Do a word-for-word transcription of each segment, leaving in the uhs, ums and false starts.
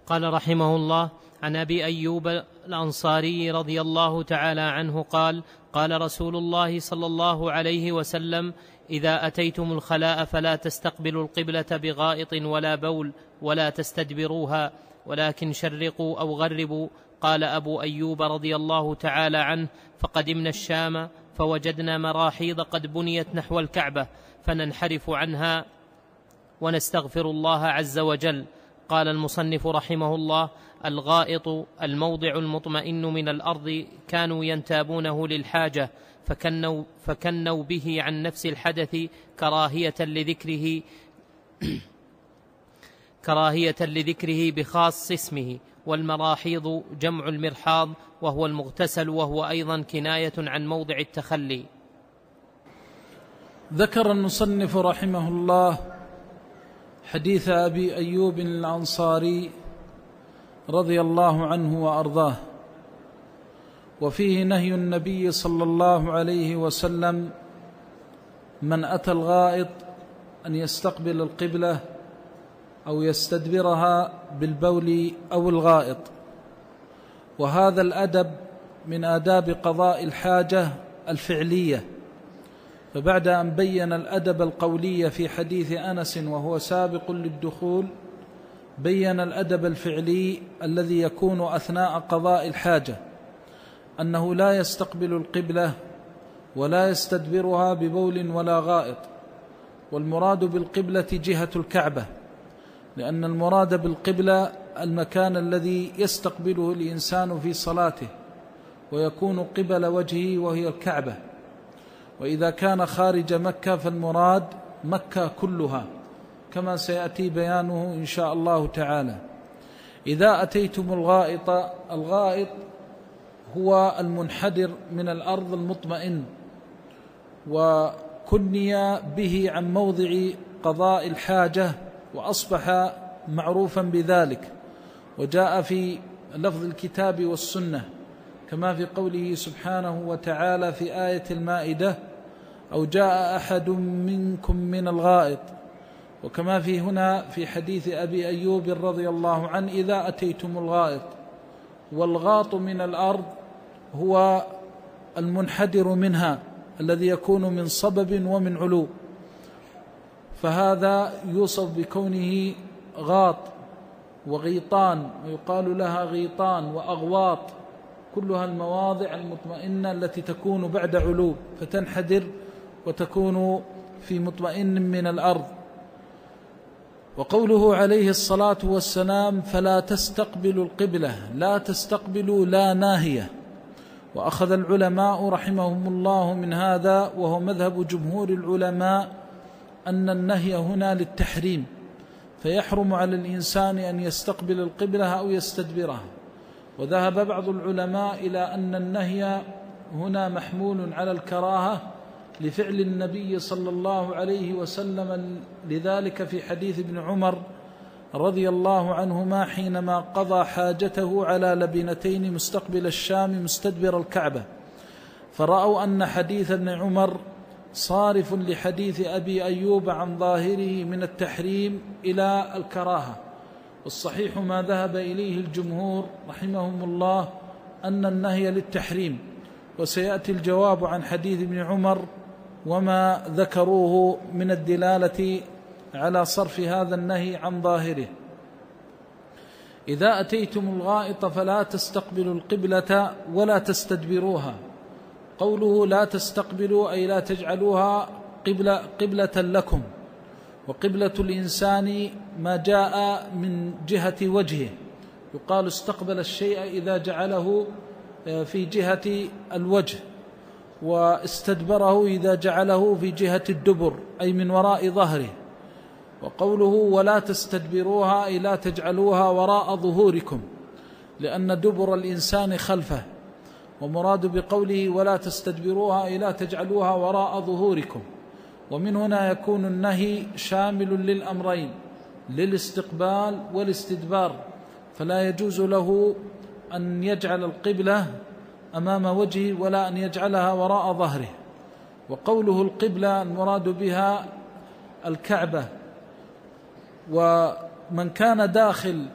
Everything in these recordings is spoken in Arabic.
قال رحمه الله: عن أبي أيوب الأنصاري رضي الله تعالى عنه قال: قال رسول الله صلى الله عليه وسلم: إذا أتيتم الخلاء فلا تستقبلوا القبلة بغائط ولا بول ولا تستدبروها، ولكن شرقوا أو غربوا. قال أبو أيوب رضي الله تعالى عنه: فقدمنا الشام فوجدنا مراحيض قد بنيت نحو الكعبة فننحرف عنها ونستغفر الله عز وجل. قال المصنف رحمه الله: الغائط الموضع المطمئن من الأرض كانوا ينتابونه للحاجة فكنوا, فكنوا به عن نفس الحدث كراهية لذكره كراهية لذكره بخاص اسمه. والمراحيض جمع المرحاض وهو المغتسل، وهو أيضا كناية عن موضع التخلي. ذكر المصنف رحمه الله حديث أبي أيوب الأنصاري رضي الله عنه وأرضاه، وفيه نهي النبي صلى الله عليه وسلم من أتى الغائط أن يستقبل القبلة أو يستدبرها بالبول أو الغائط. وهذا الأدب من آداب قضاء الحاجة الفعلية، فبعد أن بين الأدب القولي في حديث أنس وهو سابق للدخول، بين الأدب الفعلي الذي يكون أثناء قضاء الحاجة، أنه لا يستقبل القبلة ولا يستدبرها ببول ولا غائط. والمراد بالقبلة جهة الكعبة، لأن المراد بالقبلة المكان الذي يستقبله الإنسان في صلاته ويكون قبل وجهه وهي الكعبة. وإذا كان خارج مكة فالمراد مكة كلها، كما سيأتي بيانه إن شاء الله تعالى. إذا أتيتم الغائط، الغائط هو المنحدر من الأرض المطمئن، وكني به عن موضع قضاء الحاجة وأصبح معروفا بذلك، وجاء في لفظ الكتاب والسنة كما في قوله سبحانه وتعالى في آية المائدة: أو جاء أحد منكم من الغائط، وكما في هنا في حديث أبي أيوب رضي الله عنه: إذا أتيتم الغائط. والغاط من الأرض هو المنحدر منها الذي يكون من صبب ومن علو، فهذا يوصف بكونه غاط وغيطان، ويقال لها غيطان وأغواط، كلها المواضع المطمئنة التي تكون بعد علو فتنحدر وتكون في مطمئن من الأرض. وقوله عليه الصلاة والسلام: فلا تستقبلوا القبلة، لا تستقبلوا لا ناهية. وأخذ العلماء رحمهم الله من هذا، وهو مذهب جمهور العلماء، أن النهي هنا للتحريم، فيحرم على الإنسان أن يستقبل القبلة أو يستدبرها. وذهب بعض العلماء إلى أن النهي هنا محمول على الكراهة لفعل النبي صلى الله عليه وسلم لذلك في حديث ابن عمر رضي الله عنهما حينما قضى حاجته على لبنتين مستقبل الشام مستدبر الكعبة، فرأوا أن حديث ابن عمر صارف لحديث أبي أيوب عن ظاهره من التحريم إلى الكراهة. والصحيح ما ذهب إليه الجمهور رحمهم الله أن النهي للتحريم، وسيأتي الجواب عن حديث ابن عمر وما ذكروه من الدلالة على صرف هذا النهي عن ظاهره. إذا أتيتم الغائط فلا تستقبلوا القبلة ولا تستدبروها. قوله لا تستقبلوا أي لا تجعلوها قبلة, قبلة لكم. وقبلة الإنسان ما جاء من جهة وجهه، يقال استقبل الشيء إذا جعله في جهة الوجه، واستدبره إذا جعله في جهة الدبر أي من وراء ظهره. وقوله ولا تستدبروها أي لا تجعلوها وراء ظهوركم، لأن دبر الإنسان خلفه. ومراد بقوله ولا تستدبروها أي لا تجعلوها وراء ظهوركم. ومن هنا يكون النهي شامل للأمرين، للاستقبال والاستدبار، فلا يجوز له أن يجعل القبلة أمام وجهه ولا أن يجعلها وراء ظهره. وقوله القبلة المراد بها الكعبة. ومن كان داخل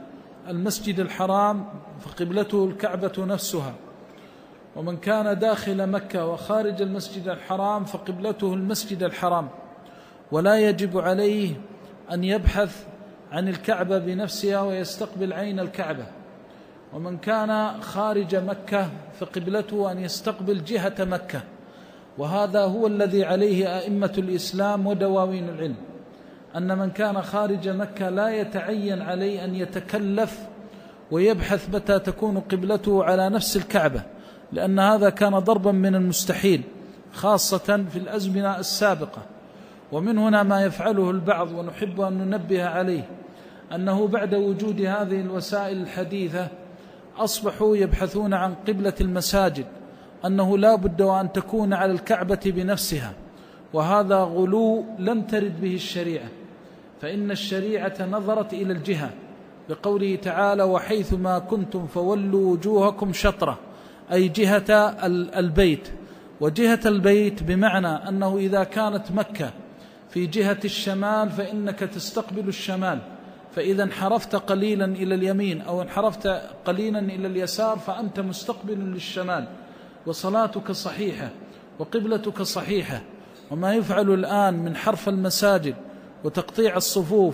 المسجد الحرام فقبلته الكعبة نفسها، ومن كان داخل مكة وخارج المسجد الحرام فقبلته المسجد الحرام، ولا يجب عليه أن يبحث عن الكعبة بنفسها ويستقبل عين الكعبة. ومن كان خارج مكة فقبلته أن يستقبل جهة مكة، وهذا هو الذي عليه أئمة الإسلام ودواوين العلم، أن من كان خارج مكة لا يتعين عليه أن يتكلف ويبحث متى تكون قبلته على نفس الكعبة، لأن هذا كان ضربا من المستحيل خاصة في الأزمنة السابقة. ومن هنا ما يفعله البعض ونحب أن ننبه عليه، أنه بعد وجود هذه الوسائل الحديثة أصبحوا يبحثون عن قبلة المساجد، أنه لا بد وأن تكون على الكعبة بنفسها، وهذا غلو لم ترد به الشريعة. فإن الشريعة نظرت إلى الجهة بقوله تعالى: وحيثما كنتم فولوا وجوهكم شطرة، أي جهة البيت. وجهة البيت بمعنى أنه إذا كانت مكة في جهة الشمال فإنك تستقبل الشمال، فإذا انحرفت قليلا إلى اليمين أو انحرفت قليلا إلى اليسار فأنت مستقبل للشمال، وصلاتك صحيحة وقبلتك صحيحة. وما يفعل الآن من حرف المساجد وتقطيع الصفوف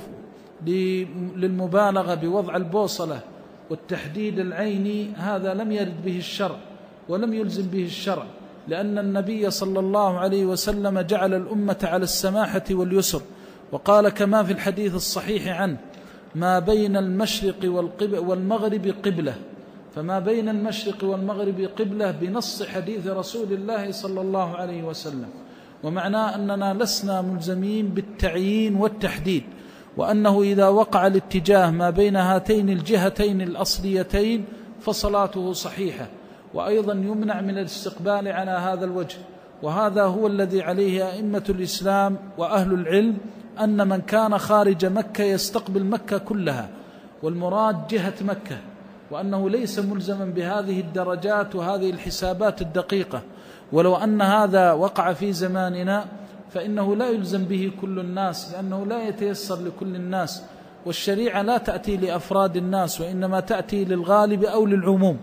للمبالغة بوضع البوصلة والتحديد العيني، هذا لم يرد به الشرع ولم يلزم به الشرع، لأن النبي صلى الله عليه وسلم جعل الأمة على السماحة واليسر، وقال كما في الحديث الصحيح عنه: ما بين المشرق والمغرب قبلة. فما بين المشرق والمغرب قبلة بنص حديث رسول الله صلى الله عليه وسلم، ومعناه أننا لسنا ملزمين بالتعيين والتحديد، وأنه إذا وقع الاتجاه ما بين هاتين الجهتين الأصليتين فصلاته صحيحة، وأيضا يمنع من الاستقبال على هذا الوجه. وهذا هو الذي عليه أئمة الإسلام وأهل العلم، أن من كان خارج مكة يستقبل مكة كلها، والمراد جهة مكة، وأنه ليس ملزما بهذه الدرجات وهذه الحسابات الدقيقة. ولو أن هذا وقع في زماننا فإنه لا يلزم به كل الناس، لأنه لا يتيسر لكل الناس، والشريعة لا تأتي لأفراد الناس وإنما تأتي للغالب أو للعموم.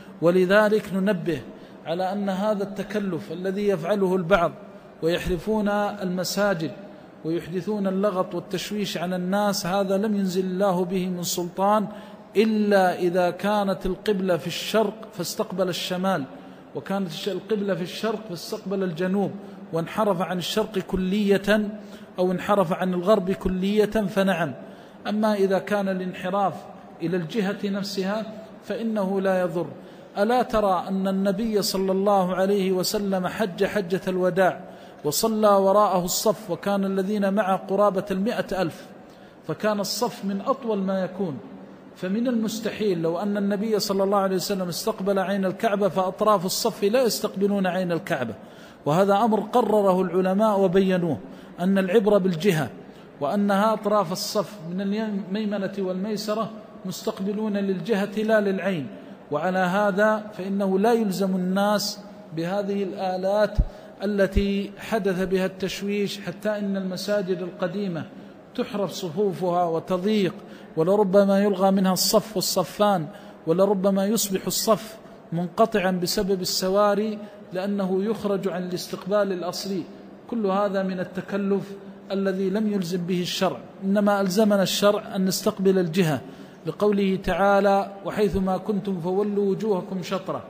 ولذلك ننبه على أن هذا التكلف الذي يفعله البعض ويحرفون المساجد ويحدثون اللغط والتشويش على الناس، هذا لم ينزل الله به من سلطان، إلا إذا كانت القبلة في الشرق فاستقبل الشمال، وكانت القبلة في الشرق فاستقبل الجنوب، وانحرف عن الشرق كلية أو انحرف عن الغرب كلية فنعم. أما إذا كان الانحراف إلى الجهة نفسها فإنه لا يضر. ألا ترى أن النبي صلى الله عليه وسلم حج حجة الوداع وصلى وراءه الصف، وكان الذين معه قرابة المئة ألف، فكان الصف من أطول ما يكون. فمن المستحيل لو أن النبي صلى الله عليه وسلم استقبل عين الكعبة فأطراف الصف لا يستقبلون عين الكعبة، وهذا أمر قرره العلماء وبينوه، أن العبرة بالجهة، وأنها أطراف الصف من الميمنة والميسرة مستقبلون للجهة لا للعين. وعلى هذا فإنه لا يلزم الناس بهذه الآلات التي حدث بها التشويش، حتى إن المساجد القديمة تحرف صفوفها وتضيق، ولربما يلغى منها الصف والصفان، ولربما يصبح الصف منقطعا بسبب السواري لأنه يخرج عن الاستقبال الأصلي. كل هذا من التكلف الذي لم يلزم به الشرع، إنما ألزمنا الشرع أن نستقبل الجهة، لقوله تعالى: وحيثما كنتم فولوا وجوهكم شطرة.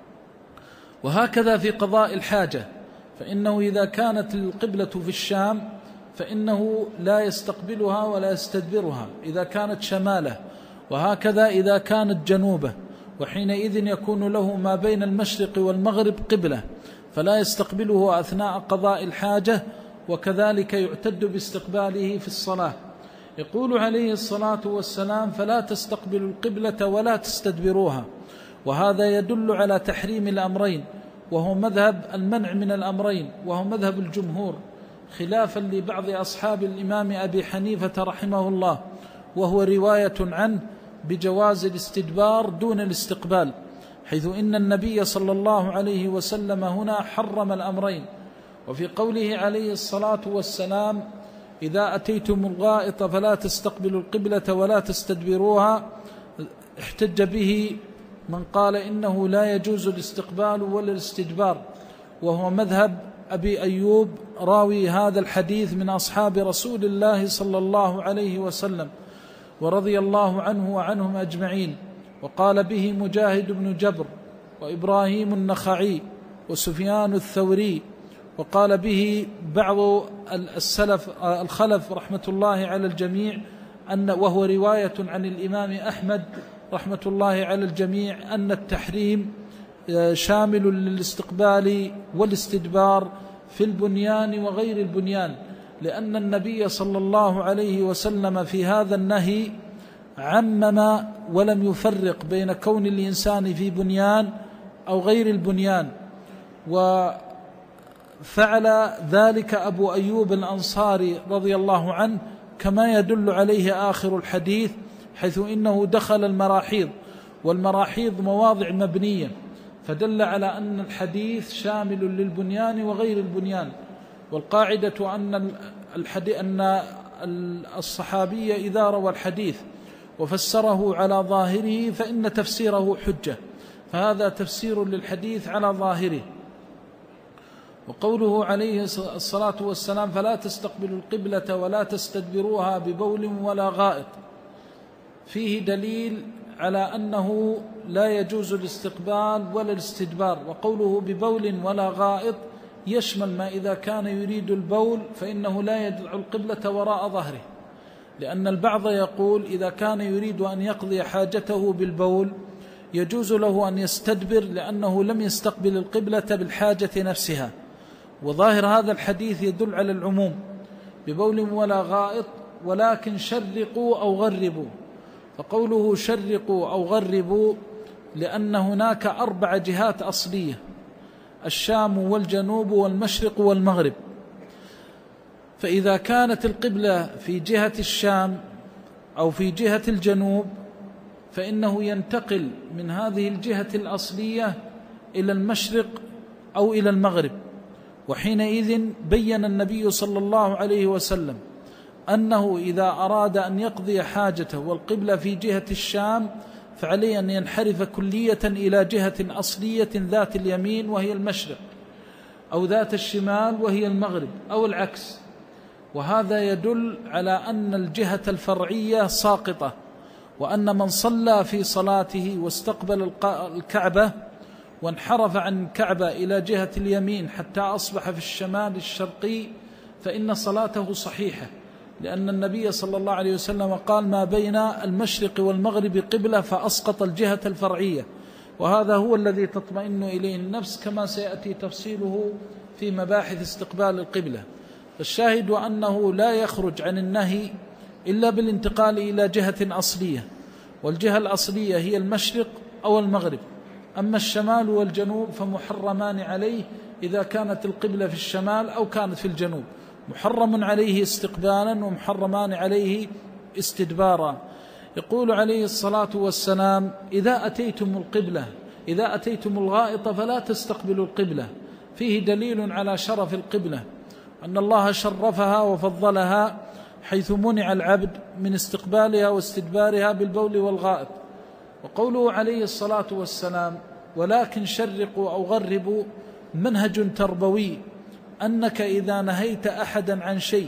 وهكذا في قضاء الحاجة، فإنه إذا كانت القبلة في الشام فإنه لا يستقبلها ولا يستدبرها إذا كانت شماله، وهكذا إذا كانت جنوبه، وحينئذ يكون له ما بين المشرق والمغرب قبلة، فلا يستقبله أثناء قضاء الحاجة، وكذلك يعتد باستقباله في الصلاة. يقول عليه الصلاة والسلام: فلا تستقبلوا القبلة ولا تستدبروها. وهذا يدل على تحريم الأمرين، وهو مذهب المنع من الأمرين، وهو مذهب الجمهور، خلافا لبعض أصحاب الإمام أبي حنيفة رحمه الله، وهو رواية عنه بجواز الاستدبار دون الاستقبال، حيث إن النبي صلى الله عليه وسلم هنا حرم الأمرين. وفي قوله عليه الصلاة والسلام: إذا أتيتم الغائط فلا تستقبلوا القبلة ولا تستدبروها، احتج به من قال إنه لا يجوز الاستقبال ولا الاستدبار، وهو مذهب أبي أيوب راوي هذا الحديث من أصحاب رسول الله صلى الله عليه وسلم ورضي الله عنه وعنهم أجمعين. وقال به مجاهد بن جبر وإبراهيم النخعي وسفيان الثوري، وقال به بعض السلف الخلف رحمة الله على الجميع، أن وهو رواية عن الإمام أحمد رحمة الله على الجميع أن التحريم شامل للاستقبال والاستدبار في البنيان وغير البنيان، لأن النبي صلى الله عليه وسلم في هذا النهي عمم ولم يفرق بين كون الإنسان في بنيان أو غير البنيان. وفعل ذلك أبو أيوب الأنصاري رضي الله عنه كما يدل عليه آخر الحديث، حيث إنه دخل المراحيض، والمراحيض مواضع مبنية، فدل على أن الحديث شامل للبنيان وغير البنيان. والقاعدة أن الحديث أن الصحابي إذا روى الحديث وفسره على ظاهره فإن تفسيره حجة، فهذا تفسير للحديث على ظاهره. وقوله عليه الصلاة والسلام فلا تستقبلوا القبلة ولا تستدبروها ببول ولا غائط، فيه دليل على أنه لا يجوز الاستقبال ولا الاستدبار. وقوله ببول ولا غائط يشمل ما إذا كان يريد البول فإنه لا يدع القبلة وراء ظهره، لأن البعض يقول إذا كان يريد أن يقضي حاجته بالبول يجوز له أن يستدبر لأنه لم يستقبل القبلة بالحاجة نفسها، وظاهر هذا الحديث يدل على العموم ببول ولا غائط، ولكن شرقوا أو غربوا. فقوله شرقوا أو غربوا لأن هناك أربع جهات أصلية: الشام والجنوب والمشرق والمغرب. فإذا كانت القبلة في جهة الشام أو في جهة الجنوب فإنه ينتقل من هذه الجهة الأصلية إلى المشرق أو إلى المغرب. وحينئذ بين النبي صلى الله عليه وسلم أنه إذا أراد أن يقضي حاجته والقبلة في جهة الشام فعليه أن ينحرف كلية إلى جهة أصلية ذات اليمين وهي المشرق، أو ذات الشمال وهي المغرب، أو العكس. وهذا يدل على أن الجهة الفرعية ساقطة، وأن من صلى في صلاته واستقبل الكعبة وانحرف عن الكعبة إلى جهة اليمين حتى أصبح في الشمال الشرقي فإن صلاته صحيحة، لأن النبي صلى الله عليه وسلم قال ما بين المشرق والمغرب قبلة فأسقط الجهة الفرعية، وهذا هو الذي تطمئن إليه النفس كما سيأتي تفصيله في مباحث استقبال القبلة. الشاهد أنه لا يخرج عن النهي إلا بالانتقال إلى جهة أصلية، والجهة الأصلية هي المشرق أو المغرب. أما الشمال والجنوب فمحرمان عليه إذا كانت القبلة في الشمال أو كانت في الجنوب، محرم عليه استقبالا ومحرمان عليه استدبارا. يقول عليه الصلاة والسلام إذا أتيتم القبلة إذا أتيتم الغائط فلا تستقبلوا القبلة، فيه دليل على شرف القبلة، أن الله شرفها وفضلها حيث منع العبد من استقبالها واستدبارها بالبول والغائط. وقوله عليه الصلاة والسلام ولكن شرقوا أو غربوا منهج تربوي، أنك إذا نهيت أحدا عن شيء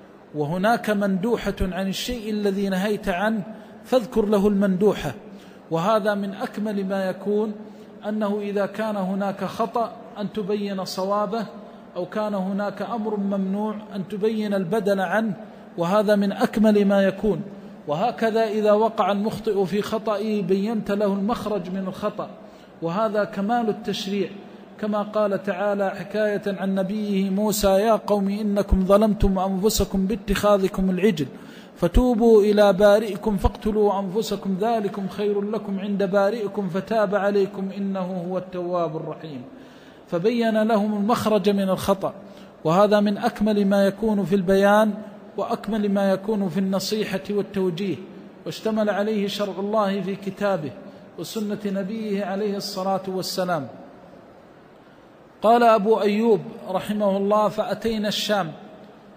وهناك مندوحة عن الشيء الذي نهيت عنه فاذكر له المندوحة. وهذا من أكمل ما يكون، أنه إذا كان هناك خطأ أن تبين صوابه، أو كان هناك أمر ممنوع أن تبين البدل عنه، وهذا من أكمل ما يكون. وهكذا إذا وقع المخطئ في خطئه بينت له المخرج من الخطأ، وهذا كمال التشريع، كما قال تعالى حكاية عن نبيه موسى يا قوم إنكم ظلمتم أنفسكم باتخاذكم العجل فتوبوا إلى بارئكم فاقتلوا أنفسكم ذلكم خير لكم عند بارئكم فتاب عليكم إنه هو التواب الرحيم. فبين لهم المخرج من الخطأ، وهذا من أكمل ما يكون في البيان وأكمل ما يكون في النصيحة والتوجيه، واشتمل عليه شرع الله في كتابه وسنة نبيه عليه الصلاة والسلام. قال أبو أيوب رحمه الله فأتينا الشام،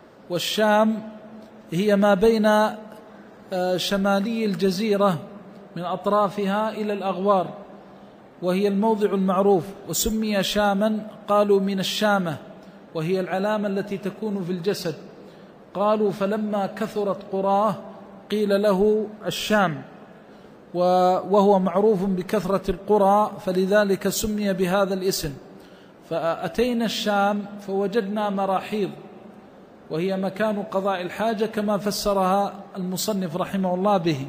والشام هي ما بين شمالي الجزيرة من أطرافها إلى الأغوار، وهي الموضع المعروف، وسمي شاما قالوا من الشامة، وهي العلامة التي تكون في الجسد. قالوا فلما كثرت قراه قيل له الشام، وهو معروف بكثرة القرى، فلذلك سمي بهذا الاسم. فأتينا الشام فوجدنا مراحيض، وهي مكان قضاء الحاجة كما فسرها المصنف رحمه الله به.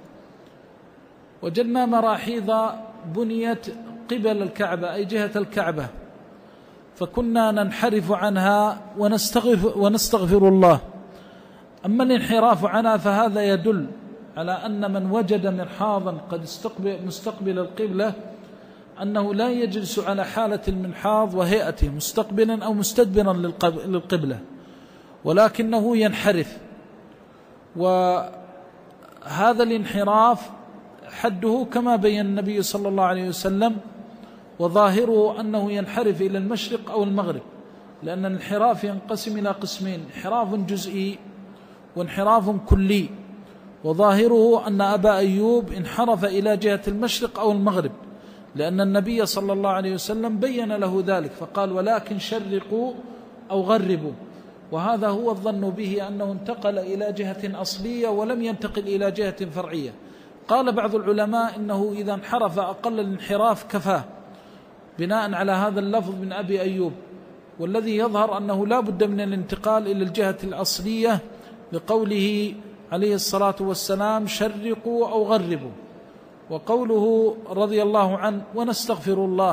وجدنا مراحيض بنيت قبل الكعبة أي جهة الكعبة، فكنا ننحرف عنها ونستغفر, ونستغفر الله. أما الانحراف عنها فهذا يدل على أن من وجد مرحاضا قد استقبل مستقبل القبلة أنه لا يجلس على حالة المنحاض وهيئته مستقبلا أو مستدبرا للقبلة، ولكنه ينحرف. وهذا الانحراف حده كما بين النبي صلى الله عليه وسلم، وظاهره أنه ينحرف إلى المشرق أو المغرب، لأن الانحراف ينقسم إلى قسمين: انحراف جزئي وانحراف كلي. وظاهره أن أبا أيوب انحرف إلى جهة المشرق أو المغرب، لأن النبي صلى الله عليه وسلم بين له ذلك فقال: ولكن شرقوا أو غربوا. وهذا هو الظن به أنه انتقل إلى جهة أصلية ولم ينتقل إلى جهة فرعية. قال بعض العلماء إنه إذا انحرف أقل الانحراف كفاه، بناء على هذا اللفظ من أبي أيوب. والذي يظهر أنه لا بد من الانتقال إلى الجهة الأصلية، لقوله عليه الصلاة والسلام: شرقوا أو غربوا. وقوله رضي الله عنه: ونستغفر الله.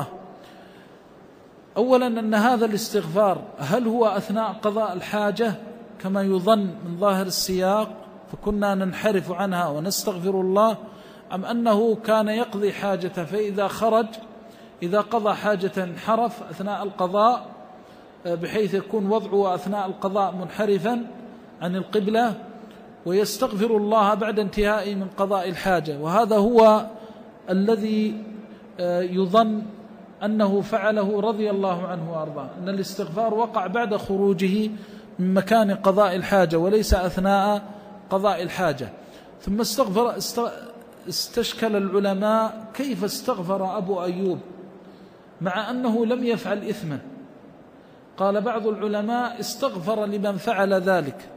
أولا أن هذا الاستغفار هل هو أثناء قضاء الحاجة كما يظن من ظاهر السياق فكنا ننحرف عنها ونستغفر الله، أم أنه كان يقضي حاجته فإذا خرج إذا قضى حاجة انحرف أثناء القضاء، بحيث يكون وضعه أثناء القضاء منحرفا عن القبلة، ويستغفر الله بعد انتهائه من قضاء الحاجة. وهذا هو الذي يظن أنه فعله رضي الله عنه وأرضاه، أن الاستغفار وقع بعد خروجه من مكان قضاء الحاجة وليس أثناء قضاء الحاجة. ثم استغفر استشكل العلماء كيف استغفر أبو أيوب مع أنه لم يفعل إثما. قال بعض العلماء: استغفر لمن فعل ذلك.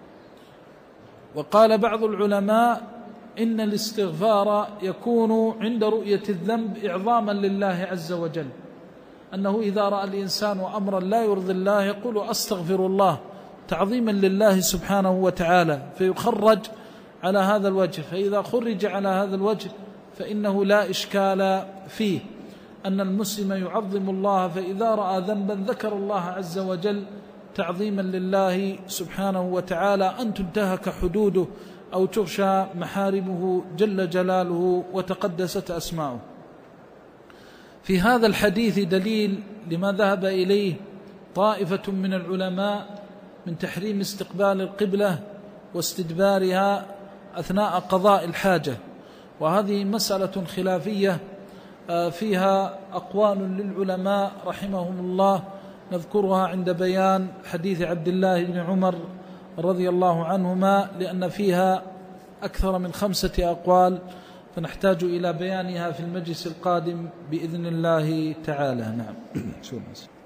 وقال بعض العلماء: إن الاستغفار يكون عند رؤية الذنب إعظاما لله عز وجل، أنه إذا رأى الإنسان أمرا لا يرضي الله يقول: أستغفر الله، تعظيما لله سبحانه وتعالى، فيخرج على هذا الوجه. فإذا خرج على هذا الوجه فإنه لا إشكال فيه، أن المسلم يعظم الله، فإذا رأى ذنبا ذكر الله عز وجل تعظيما لله سبحانه وتعالى، أن تنتهك حدوده أو تغشى محارمه جل جلاله وتقدست أسماؤه. في هذا الحديث دليل لما ذهب إليه طائفة من العلماء من تحريم استقبال القبلة واستدبارها أثناء قضاء الحاجة، وهذه مسألة خلافية فيها أقوال للعلماء رحمهم الله، نذكرها عند بيان حديث عبد الله بن عمر رضي الله عنهما، لأن فيها أكثر من خمسة أقوال، فنحتاج إلى بيانها في المجلس القادم بإذن الله تعالى. نعم.